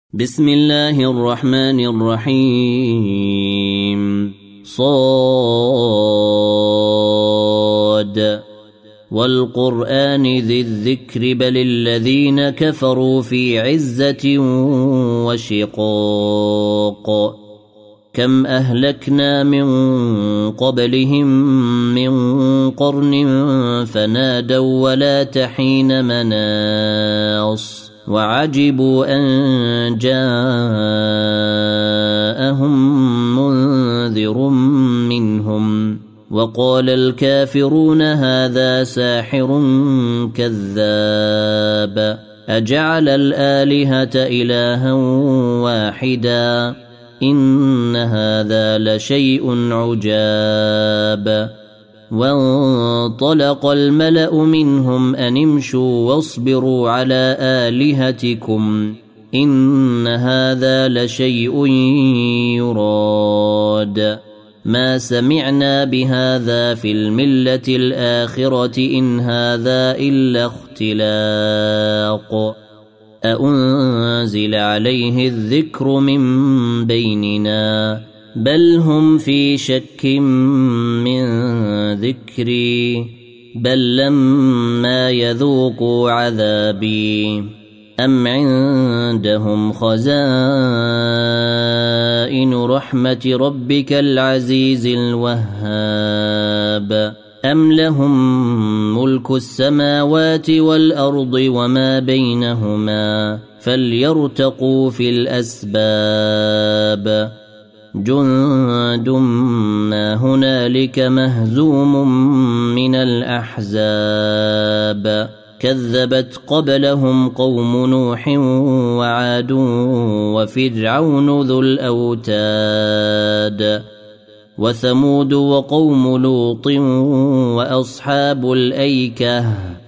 بسم الله الرحمن الرحيم صاد والقرآن ذي الذكر بل الذين كفروا في عزة وشقاق كم أهلكنا من قبلهم من قرن فنادوا ولا تحين مناص وعجبوا أن جاءهم منذر منهم وقال الكافرون هذا ساحر كذاب أجعل الآلهة إلها واحدا إن هذا لشيء عجاب وانطلق الملأ منهم أن امشوا واصبروا على آلهتكم إن هذا لشيء يراد ما سمعنا بهذا في الملة الآخرة إن هذا إلا اختلاق أأنزل عليه الذكر من بيننا بل هم في شك من ذكري بل لما يذوقوا عذابي أم عندهم خزائن رحمة ربك العزيز الوهاب أم لهم ملك السماوات والأرض وما بينهما فليرتقوا في الأسباب جند ما هنالك مهزوم من الأحزاب كذبت قبلهم قوم نوح وعاد وفرعون ذو الأوتاد وثمود وقوم لوط وأصحاب الأيكة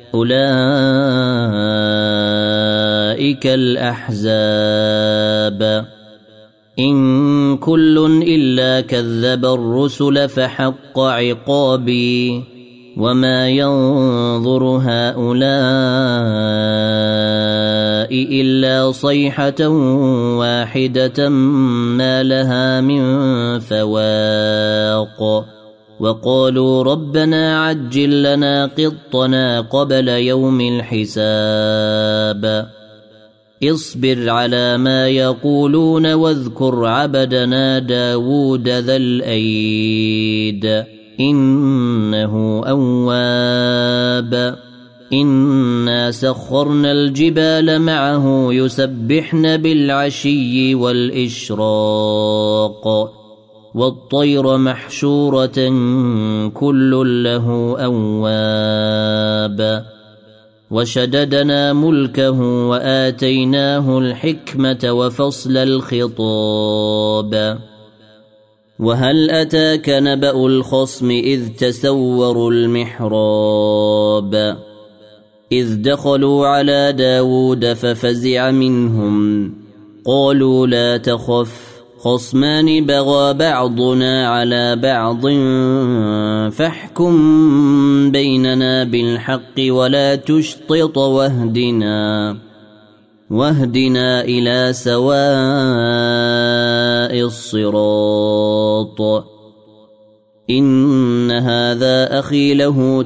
أولئك الأحزاب إن كل إلا كذب الرسل فحق عقابي وما ينظر هؤلاء إلا صيحة واحدة ما لها من فواق وقالوا ربنا عجل لنا قطنا قبل يوم الحساب اصبر على ما يقولون واذكر عبدنا داود ذا الأيد إنه أواب إنا سخرنا الجبال معه يسبحن بالعشي والإشراق والطير محشورة كل له أواب وشددنا ملكه وآتيناه الحكمة وفصل الخطاب وهل أتاك نبأ الخصم إذ تسوروا المحراب إذ دخلوا على داود ففزع منهم قالوا لا تخف خصمان بغى بعضنا على بعض فاحكم بيننا بالحق ولا تشطط واهدنا إلى سواء الصراط إن هذا أخي له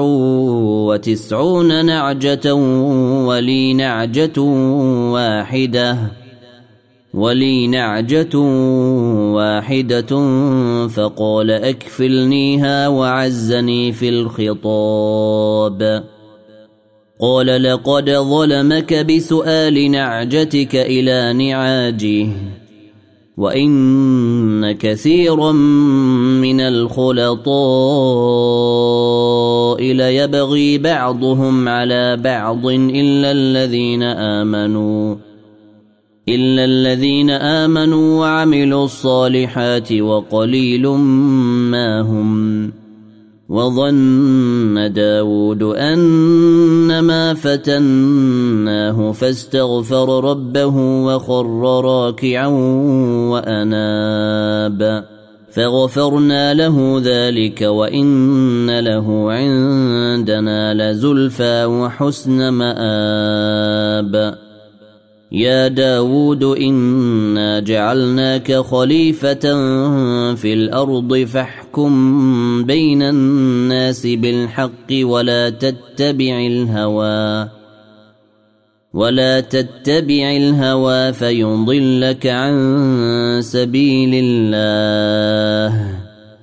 99 نعجة ولي نعجة واحدة فقال أكفلنيها وعزني في الخطاب قال لقد ظلمك بسؤال نعجتك إلى نعاجه وإن كثيرا من الخلطاء ليبغي بعضهم على بعض إلا الذين آمنوا وعملوا الصالحات وقليل ما هم وظن داود أنما فتناه فاستغفر ربه وخر راكعا وأناب فغفرنا له ذلك وإن له عندنا لزلفى وحسن مآب يا داود إنا جعلناك خليفة في الأرض فاحكم بين الناس بالحق ولا تتبع الهوى فيضلك عن سبيل الله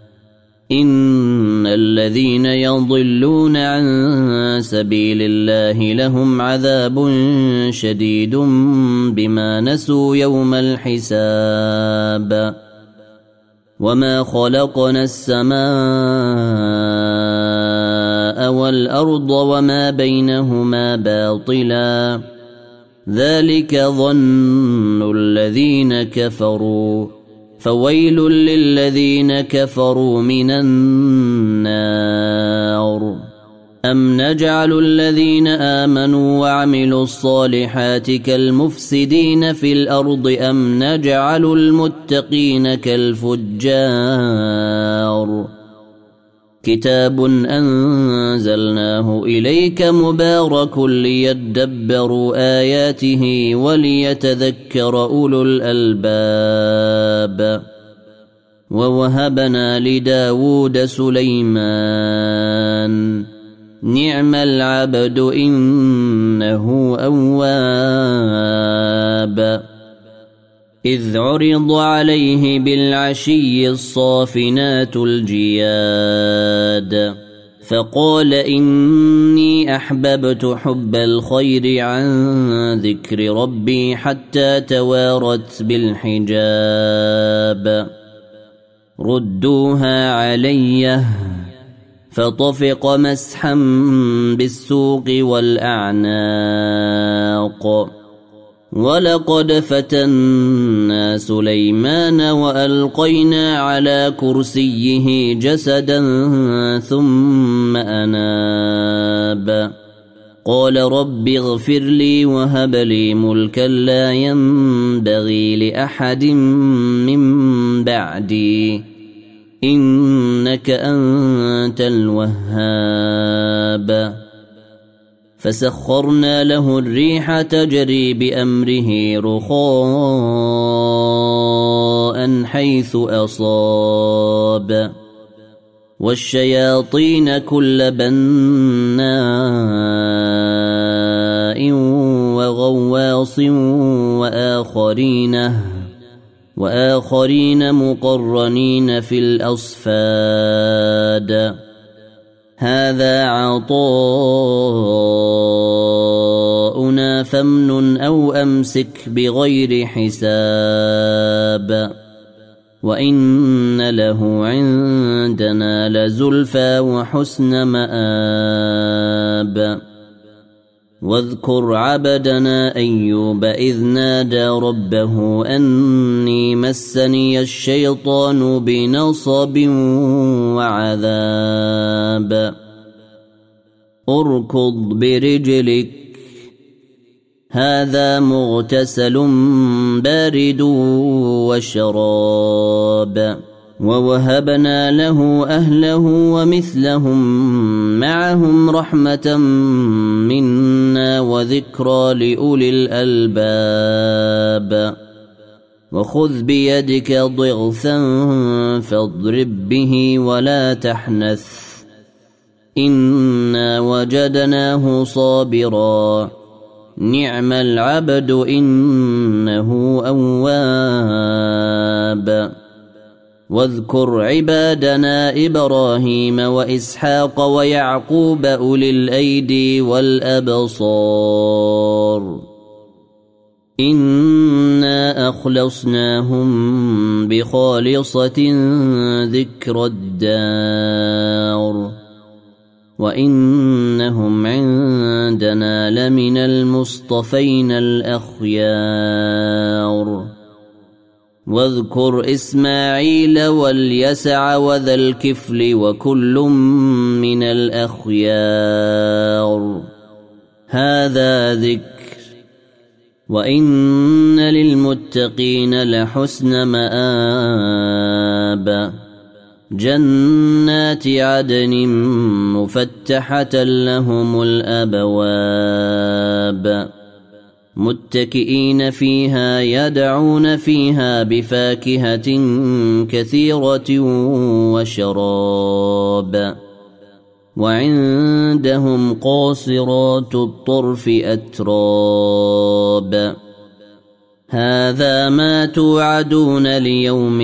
إن الذين يضلون عن سبيل الله لهم عذاب شديد بما نسوا يوم الحساب وما خلقنا السماء والأرض وما بينهما باطلا ذلك ظن الذين كفروا فويل للذين كفروا من النار أم نجعل الذين آمنوا وعملوا الصالحات كالمفسدين في الأرض أم نجعل المتقين كالفجار كتاب أنزلناه إليك مبارك ليدبروا آياته وليتذكر أولو الألباب ووهبنا لداود سليمان نعم العبد إنه أواب إذ عرض عليه بالعشي الصافنات الجياد فقال إني أحببت حب الخير عن ذكر ربي حتى توارت بالحجاب ردوها علي فطفق مسحا بالسوق والأعناق ولقد فتنا سليمان وألقينا على كرسيه جسدا ثم أناب قال رب اغفر لي وهب لي ملكا لا ينبغي لأحد من بعدي إنك أنت الوهاب فسخرنا له الريح تجري بأمره رخاء حيث أصاب والشياطين كل بناء وغواص وآخرين مقرنين في الأصفاد هذا عطاؤنا فامنن أو أمسك بغير حساب وإن له عندنا لزلفى وحسن مآب واذكر عبدنا أيوب إذ نادى ربه أني مسني الشيطان بنصب وعذاب اركض برجلك هذا مغتسل بارد وشراب ووهبنا له أهله ومثلهم معهم رحمة منا وذكرى لأولي الألباب وخذ بيدك ضغثا فاضرب به ولا تحنث إنا وجدناه صابرا نعم العبد إنه أواب واذكر عبادنا إبراهيم وإسحاق ويعقوب أولي الأيدي والأبصار إنا أخلصناهم بخالصة ذكر الدار وإنهم عندنا لمن المصطفين الأخيار واذكر إسماعيل واليسع وذا الكفل وكل من الأخيار هذا ذكر وإن للمتقين لحسن مآب جنات عدن مفتحة لهم الأبواب متكئين فيها يدعون فيها بفاكهة كثيرة وشراب وعندهم قاصرات الطرف أتراب هذا ما توعدون ليوم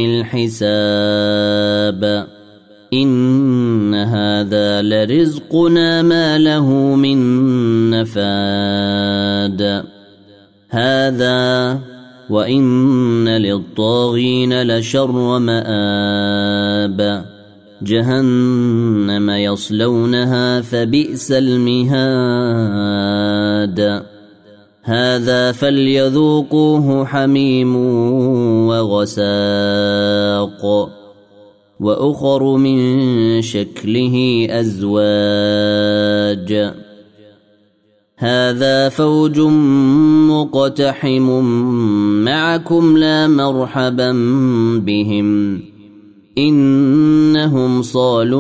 الحساب إن هذا لرزقنا ما له من نفاد هذا وإن للطاغين لشر مآب جهنم يصلونها فبئس المهاد هذا فليذوقوه حميم وغساق وأخر من شكله أزواج هذا فوج مقتحم معكم لا مرحبا بهم إنهم صالوا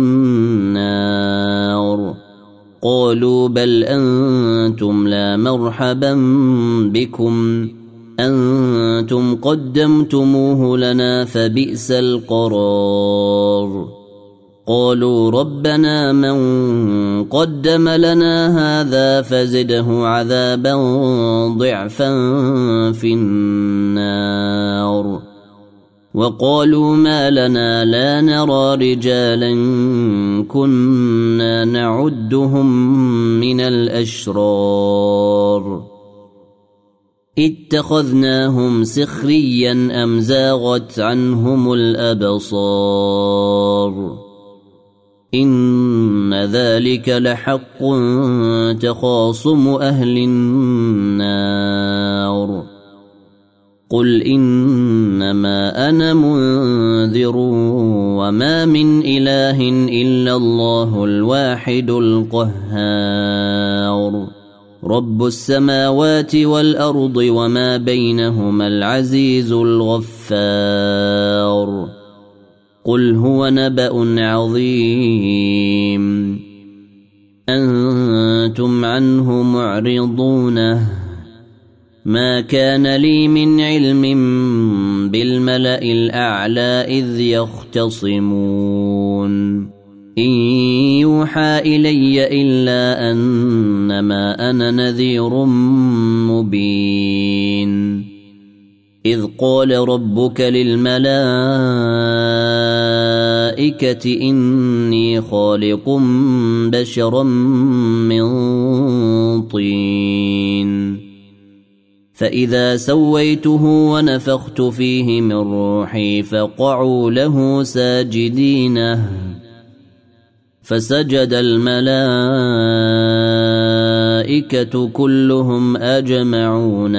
النار قالوا بل أنتم لا مرحبا بكم أنتم قدمتموه لنا فبئس القرار قالوا ربنا من قدم لنا هذا فزده عذابا ضعفا في النار وقالوا ما لنا لا نرى رجالا كنا نعدهم من الأشرار اتخذناهم سخريا أم زاغت عنهم الأبصار إن ذلك لحق تخاصم أهل النار قل إنما أنا منذر وما من إله إلا الله الواحد القهار رب السماوات والأرض وما بينهما العزيز الغفار قل هو نبأ عظيم أنتم عنه معرضون ما كان لي من علم بالملأ الأعلى إذ يختصمون إن يوحى إلي إلا أنما أنا نذير مبين إذ قال ربك للملائكة إني خالق بشرا من طين فإذا سويته ونفخت فيه من روحي فقعوا له ساجدين فسجد الملائكة كلهم أجمعون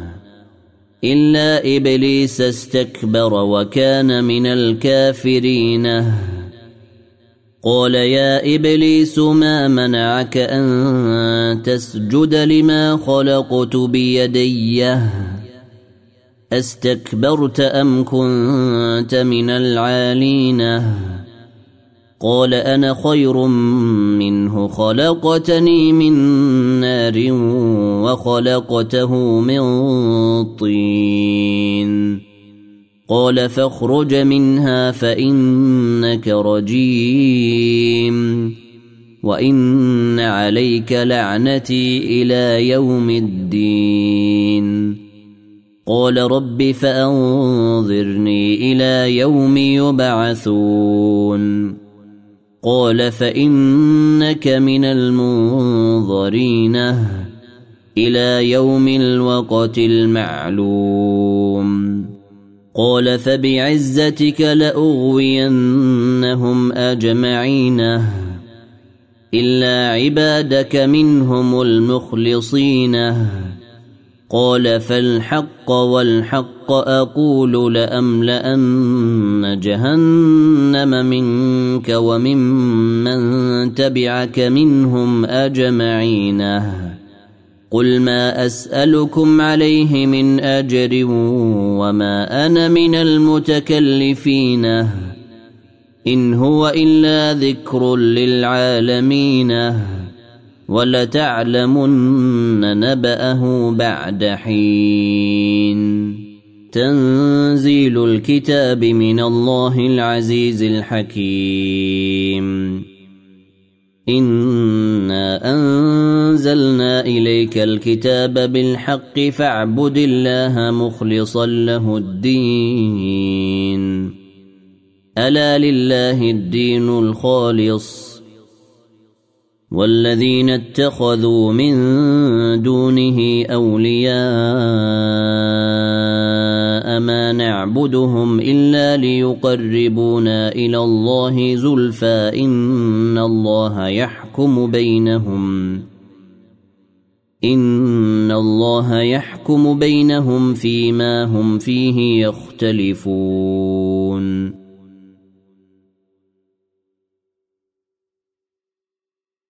إلا إبليس استكبر وكان من الكافرين قال يا إبليس ما منعك أن تسجد لما خلقت بيدي أستكبرت أم كنت من العالين قال أنا خير منه خلقتني من نار وخلقته من طين قال فاخرج منها فإنك رجيم وإن عليك لعنتي إلى يوم الدين قال رب فأنظرني إلى يوم يبعثون قال فإنك من المنظرين إلى يوم الوقت المعلوم قال فبعزتك لأغوينهم أجمعين إلا عبادك منهم المخلصين قال فالحق والحق أقول لأملأن جهنم منك وممن تبعك منهم أجمعين قل ما أسألكم عليه من أجر وما أنا من المتكلفين إن هو إلا ذكر للعالمين ولتعلمن نبأه بعد حين تنزيل الكتاب من الله العزيز الحكيم إنا أنزلنا إليك الكتاب بالحق فاعبد الله مخلصا له الدين ألا لله الدين الخالص والذين اتخذوا من دونه أولياء ما نعبدهم إلا ليقربونا إلى الله زلفى إن الله يحكم بينهم فيما هم فيه يختلفون